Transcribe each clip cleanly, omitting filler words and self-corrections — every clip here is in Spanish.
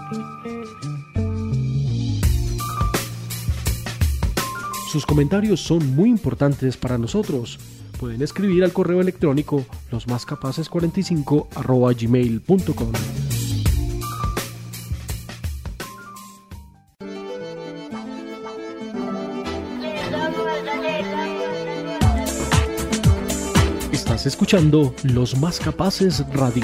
Sus comentarios son muy importantes para nosotros. Pueden escribir al correo electrónico losmascapaces45@gmail.com. Estás escuchando Los Más Capaces Radio.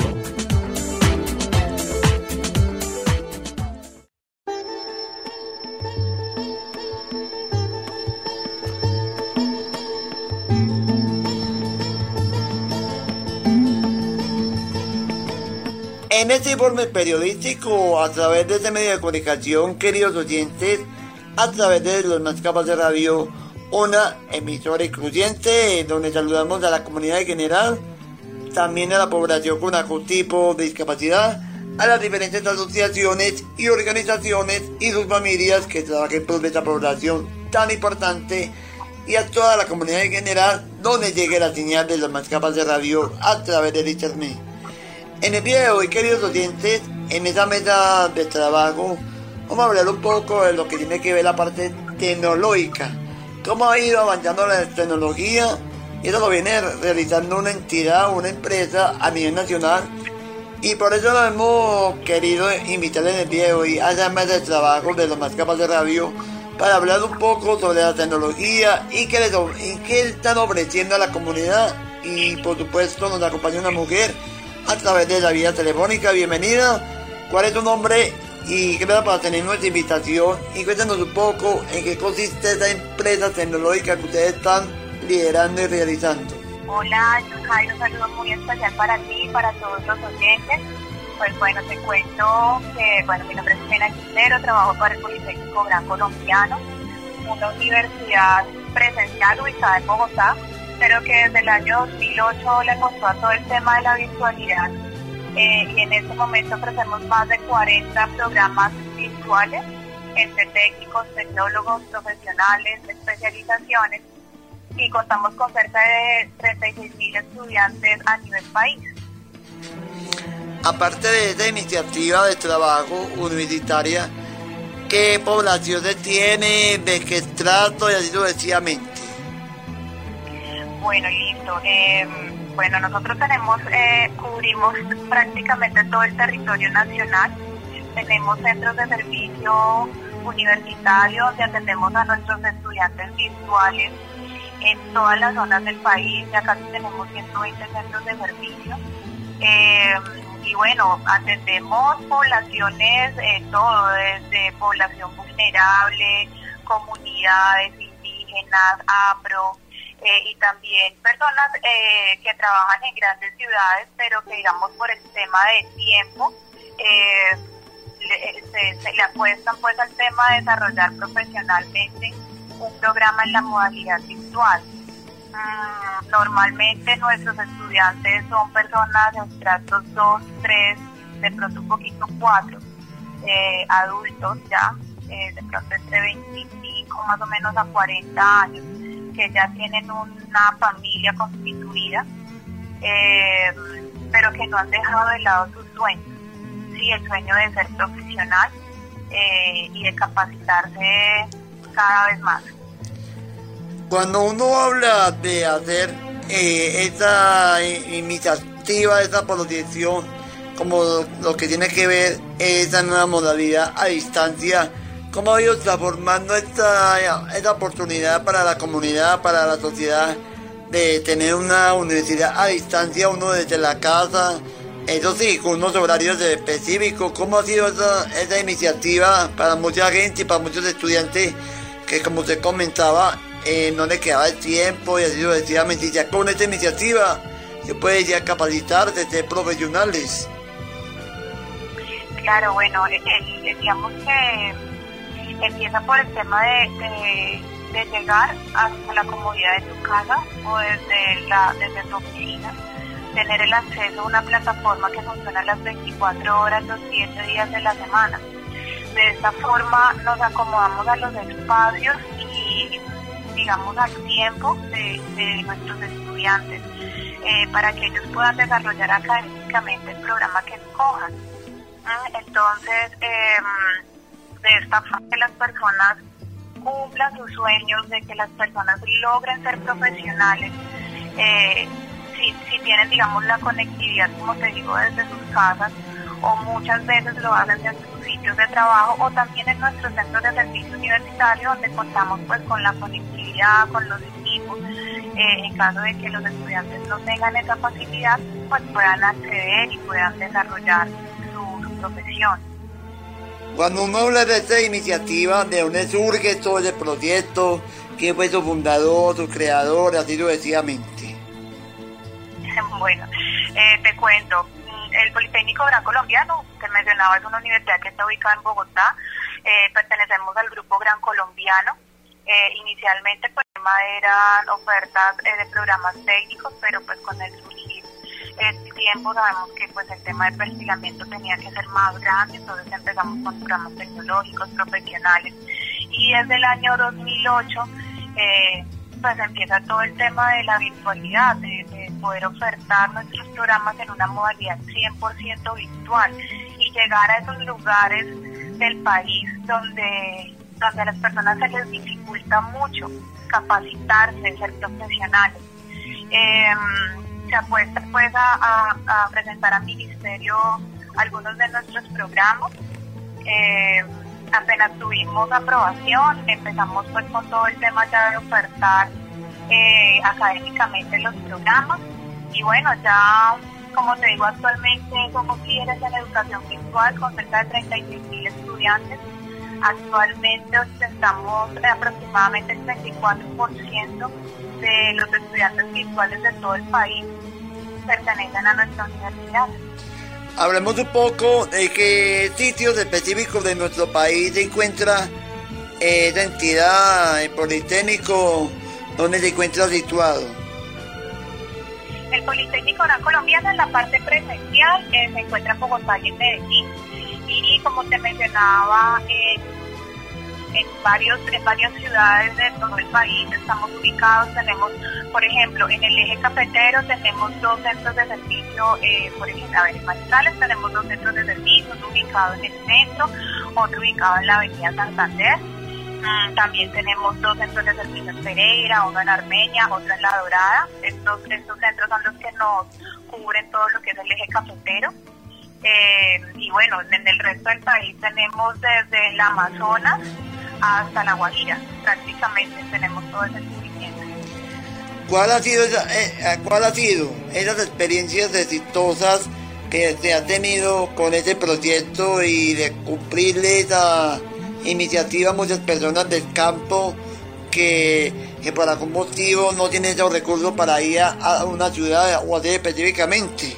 En este informe periodístico, a través de este medio de comunicación, queridos oyentes, a través de Los Más Capaces Radio, una emisora incluyente, donde saludamos a la comunidad en general, también a la población con algún tipo de discapacidad, a las diferentes asociaciones y organizaciones y sus familias que trabajan por esta población tan importante, y a toda la comunidad en general, donde llegue la señal de Los Más Capaces Radio a través del internet. En el día de hoy, queridos oyentes, en esa mesa de trabajo, vamos a hablar un poco de lo que tiene que ver la parte tecnológica. Cómo ha ido avanzando la tecnología, y eso lo viene realizando una entidad, una empresa a nivel nacional. Y por eso lo hemos querido invitar en el día de hoy a esa mesa de trabajo de Los Más Capaces Radio, para hablar un poco sobre la tecnología y qué están ofreciendo a la comunidad. Y por supuesto nos acompaña una mujer a través de la vía telefónica. Bienvenida. ¿Cuál es tu nombre? Y gracias por tener nuestra invitación. Y cuéntanos un poco en qué consiste esta empresa tecnológica que ustedes están liderando y realizando. Hola, Jairo, un saludo muy especial para ti y para todos los oyentes. Pues bueno, te cuento que mi nombre es Elena Quintero, trabajo para el Politécnico Gran Colombiano, una universidad presencial ubicada en Bogotá, pero que desde el año 2008 le apostó a todo el tema de la virtualidad, y en este momento ofrecemos más de 40 programas virtuales entre técnicos, tecnólogos, profesionales, especializaciones, y contamos con cerca de 36.000 estudiantes a nivel país. Aparte de esta iniciativa de trabajo universitaria, ¿qué población se tiene, de qué estrato y así sucesivamente? Bueno, listo. Nosotros cubrimos prácticamente todo el territorio nacional. Tenemos centros de servicio universitario donde atendemos a nuestros estudiantes virtuales en todas las zonas del país. Ya casi tenemos 120 centros de servicio. Y atendemos poblaciones, todo, desde población vulnerable, comunidades indígenas, afro, y también personas que trabajan en grandes ciudades, pero que digamos por el tema de tiempo se le apuestan pues al tema de desarrollar profesionalmente un programa en la modalidad virtual. Normalmente nuestros estudiantes son personas de estratos 2, 3, de pronto un poquito 4, adultos ya, de pronto entre 25 más o menos a 40 años, que ya tienen una familia constituida, pero que no han dejado de lado sus sueños, sí, el sueño de ser profesional y de capacitarse cada vez más. Cuando uno habla de hacer esta iniciativa, esta proyección, como lo que tiene que ver esa nueva modalidad a distancia, ¿cómo ha ido transformando esta oportunidad para la comunidad, para la sociedad, de tener una universidad a distancia, uno desde la casa, eso sí, con unos horarios específicos? ¿Cómo ha sido esa iniciativa para mucha gente y para muchos estudiantes que, como usted comentaba, no le quedaba el tiempo y así sucesivamente? Y ya con esta iniciativa se puede ya capacitarse, ser profesionales. Claro, digamos que empieza por el tema de llegar hasta la comodidad de tu casa o desde tu oficina, tener el acceso a una plataforma que funciona las 24 horas, los 7 días de la semana. De esta forma nos acomodamos a los espacios y digamos al tiempo de nuestros estudiantes, para que ellos puedan desarrollar académicamente el programa que escojan. Entonces, de esta forma que las personas cumplan sus sueños, de que las personas logren ser profesionales, si tienen, digamos, la conectividad, como te digo, desde sus casas, o muchas veces lo hacen desde sus sitios de trabajo, o también en nuestros centros de servicio universitario, donde contamos pues con la conectividad, con los equipos, en caso de que los estudiantes no tengan esa facilidad, pues puedan acceder y puedan desarrollar su profesión. Cuando uno habla de esta iniciativa, ¿de dónde surge todo ese proyecto? ¿Quién fue su fundador, su creador, así sucesivamente? Bueno, te cuento, el Politécnico Gran Colombiano, que mencionaba, es una universidad que está ubicada en Bogotá. Pertenecemos al Grupo Gran Colombiano. Inicialmente pues el tema eran ofertas de programas técnicos, pero pues con el surgir el tiempo sabemos que pues el tema de perfilamiento tenía que ser más grande, entonces empezamos con programas tecnológicos, profesionales, y desde el año 2008 pues empieza todo el tema de la virtualidad, de poder ofertar nuestros programas en una modalidad 100% virtual y llegar a esos lugares del país donde a las personas se les dificulta mucho capacitarse, ser profesionales. Se apuesta pues a presentar al ministerio algunos de nuestros programas. Apenas tuvimos aprobación, empezamos pues con todo el tema ya de ofertar académicamente los programas, y bueno, ya como te digo, actualmente somos líderes en educación virtual con cerca de 36.000 estudiantes. Actualmente ostentamos aproximadamente el 34% de los estudiantes virtuales de todo el país pertenecen a nuestra universidad. Hablemos un poco de qué sitios específicos de nuestro país se encuentra esa entidad, el Politécnico, donde se encuentra situado. El Politécnico Gran Colombiano, en la parte presencial, se encuentra en Bogotá y en Medellín, y como te mencionaba, en varias ciudades de todo el país estamos ubicados. Tenemos, por ejemplo, en el eje cafetero tenemos 2 centros de servicio, por ejemplo, en Manizales tenemos 2 centros de servicio, uno ubicado en el centro, otro ubicado en la avenida Santander. También tenemos 2 centros de servicio en Pereira, uno en Armenia, otro en La Dorada. Estos centros son los que nos cubren todo lo que es el eje cafetero. Y bueno, en el resto del país tenemos desde el Amazonas hasta La Guajira, prácticamente tenemos todo ese cubrimiento. ¿Cuál ha sido esas experiencias exitosas que se ha tenido con ese proyecto y de cumplirle esa iniciativa a muchas personas del campo que por algún motivo no tienen esos recursos para ir a una ciudad o así específicamente?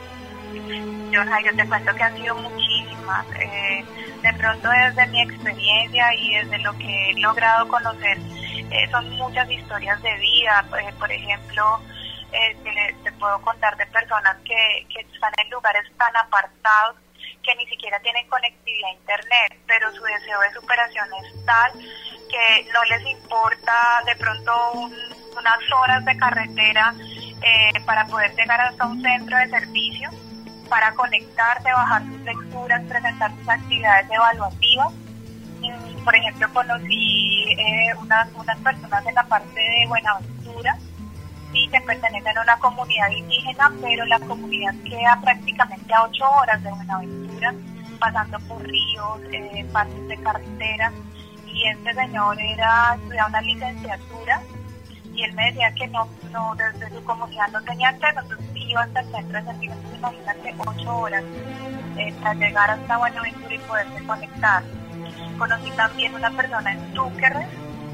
Yo te cuento que han sido muchísimas. De pronto desde mi experiencia y desde lo que he logrado conocer, son muchas historias de vida. Por ejemplo, te puedo contar de personas que están en lugares tan apartados que ni siquiera tienen conectividad a internet, pero su deseo de superación es tal que no les importa de pronto unas horas de carretera para poder llegar hasta un centro de servicio, para conectarse, bajar sus lecturas, presentar sus actividades evaluativas. Por ejemplo, conocí unas personas en la parte de Buenaventura, y que pertenecen a una comunidad indígena, pero la comunidad queda prácticamente a 8 horas de Buenaventura, pasando por ríos, partes de carretera, y este señor estudiaba una licenciatura, y él me decía que no desde su comunidad no tenía acceso, entonces iba hasta el centro de servicio. Imagínate 8 horas para llegar hasta Buenaventura y poderse conectar. Conocí también una persona en Túquerres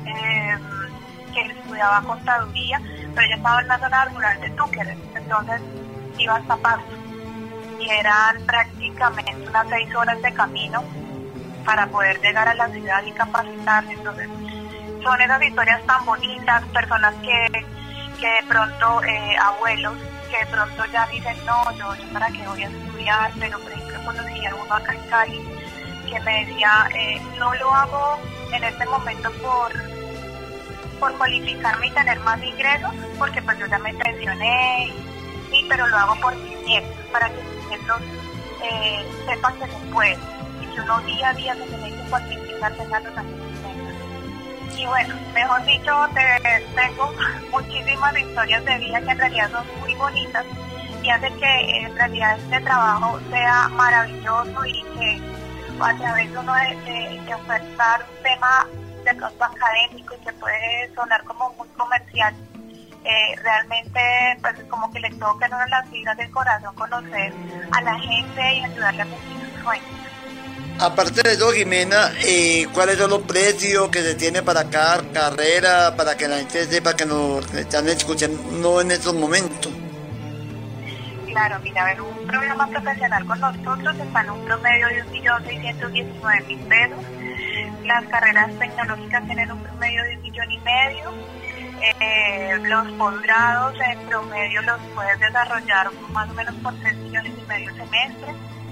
que estudiaba contaduría, pero ella estaba en la zona rural de Túquerres, entonces iba hasta Pasto y eran prácticamente unas 6 horas de camino para poder llegar a la ciudad y capacitarse. Entonces son esas historias tan bonitas, personas que de pronto, abuelos que de pronto ya dicen, no, yo para qué voy a estudiar, pero por ejemplo conocí a uno acá en Cali que me decía, no lo hago en este momento por cualificarme y tener más ingresos, porque pues yo ya me pensioné, pero lo hago por mis nietos, para que mis nietos sepan que se puede y que uno día a día se tiene que cuantificar tenga los años que tenga. Y bueno, mejor dicho, tengo muchísimas historias de vida que en realidad son muy bonitas y hace que en realidad este trabajo sea maravilloso y que a través de uno de ofertar un tema de pronto académico y que puede sonar como muy comercial, realmente pues como que le tocan a uno las fibras del corazón conocer a la gente y ayudarle a cumplir sus sueños. Aparte de eso, Jimena, ¿cuáles son los precios que se tiene para cada carrera, para que la gente sepa que nos están escuchando en estos momentos? Claro, mira, a ver, un programa profesional con nosotros está en un promedio de 1.619.000 pesos. Las carreras tecnológicas tienen un promedio de 1,5 millones. Los posgrados en promedio los puedes desarrollar más o menos por 3,5 millones semestre.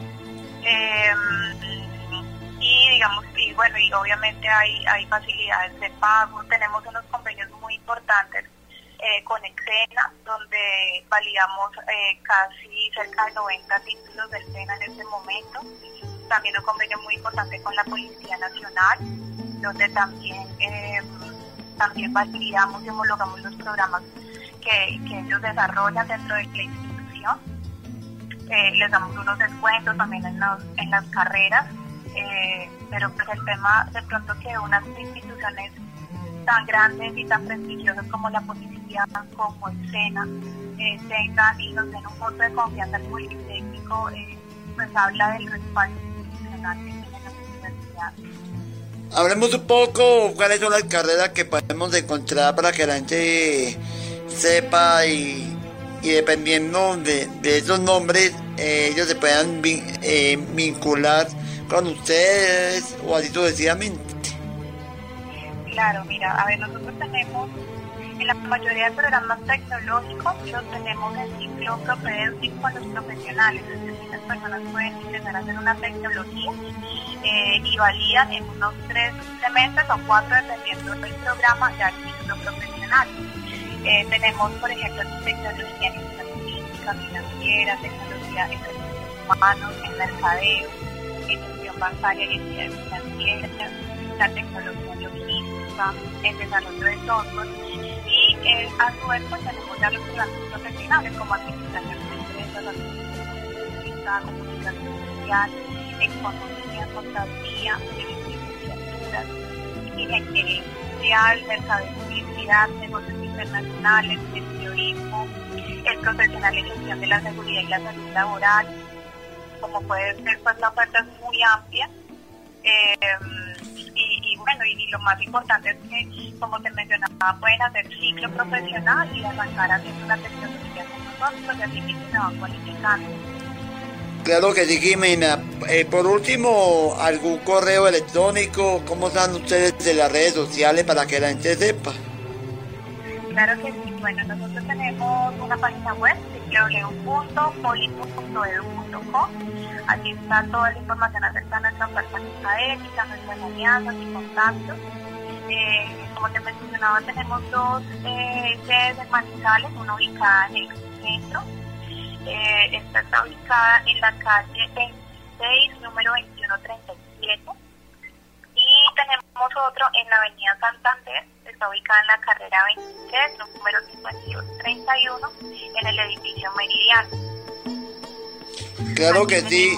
Y digamos, y bueno, y obviamente hay facilidades de pago. Tenemos unos convenios muy importantes con Exena, donde validamos casi cerca de 90 títulos del SENA en este momento. También un convenio muy importante con la Policía Nacional, donde también validamos y homologamos los programas que ellos desarrollan dentro de la institución. Les damos unos descuentos también en las carreras, pero pues el tema de pronto que unas instituciones tan grandes y tan prestigiosas como la Policía, como el SENA, tengan y nos den un voto de confianza al Politécnico, pues habla del respaldo institucional que tienen las universidades. Hablemos un poco cuáles son las carreras que podemos encontrar para que la gente sepa y dependiendo de esos nombres ellos se puedan vincular con ustedes o así sucesivamente. Claro, mira, a ver, nosotros tenemos en la mayoría de programas tecnológicos los tenemos en ciclo propedéutico con los profesionales, es decir, las personas pueden intentar hacer una tecnología y validan en unos 3 semestres o 4 dependiendo del programa ya el ciclo profesional. Tenemos, por ejemplo, tecnología en estadística financiera, tecnología en recursos humanos, en mercadeo, en gestión bancaria y entidades financieras, la tecnología logística, el desarrollo de software y a su vez pues tenemos ya los programas profesionales como administración de empresas, administración pública, comunicación social, economía, contaduría, licenciaturas, ingeniería industrial, mercado de publicidad, negocios internacionales, el periodismo, el profesional en gestión de la seguridad y la salud laboral. Como puede ser, pues la oferta es muy amplia. Y bueno, y lo más importante es que, como te mencionaba, pueden hacer ciclo profesional y arrancar haciendo una tecnología con nosotros y así mismo se van cualificando. Claro que sí, Jimena. Por último, ¿algún correo electrónico? ¿Cómo están ustedes de las redes sociales para que la gente sepa? Claro que sí. Bueno, nosotros tenemos una página web, www.polipo.edu.co. Allí está toda la información acerca de nuestra oferta académica, nuestras alianzas y contactos. Como te mencionaba, tenemos 2 sedes en Manizales, una ubicada en el centro. Esta está ubicada en la calle 26, número 2137. Y tenemos otro en la avenida Santander, está ubicada en la carrera 23, número 5231, en el edificio Meridiano. Claro que sí.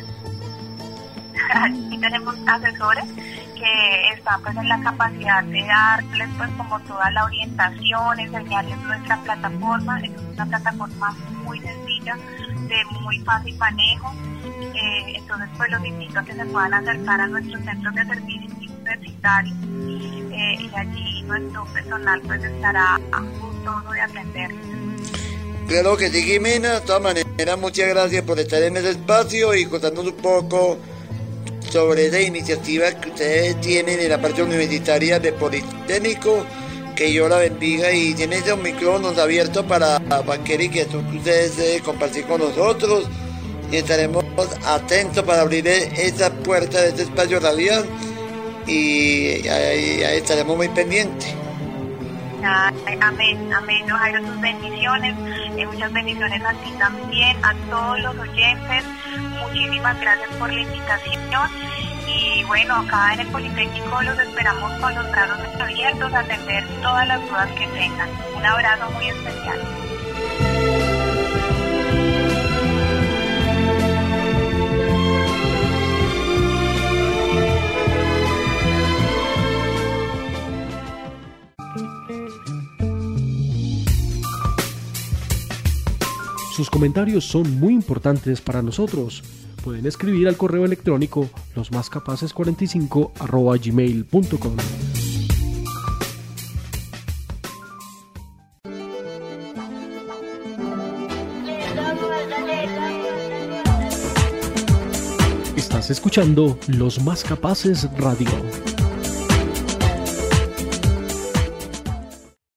Aquí tenemos asesores que están pues en la capacidad de darles pues como toda la orientación, enseñarles nuestra plataforma. Es una plataforma muy sencilla, de muy fácil manejo. Entonces pues los invito a que se puedan acercar a nuestros centros de servicios universitarios y allí nuestro personal pues estará gustoso de atenderles. Claro que sí, Jimena. De todas maneras, muchas gracias por estar en ese espacio y contarnos un poco sobre esa iniciativa que ustedes tienen en la parte universitaria de Politécnico. Que Dios la bendiga y tiene esos micrófonos abiertos para cualquier inquietud que ustedes compartir con nosotros y estaremos atentos para abrir esa puerta de este espacio radial y ahí estaremos muy pendientes. Amén, amén, Jairo, tus bendiciones, muchas bendiciones a ti también, a todos los oyentes, muchísimas gracias por la invitación y bueno, acá en el Politécnico los esperamos con los brazos abiertos a atender todas las dudas que tengan. Un abrazo muy especial. Sus comentarios son muy importantes para nosotros. Pueden escribir al correo electrónico losmascapaces45@gmail.com. Estás escuchando Los Más Capaces Radio.